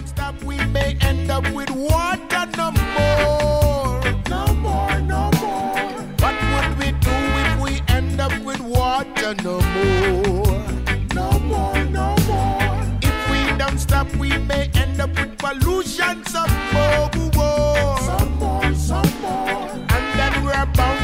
don't stop, we may end up with water no more. No more, no more. What would we do if we end up with water no more? No more, no more. If we don't stop, we may end up with pollution some more. Some more, some more. And then we're bound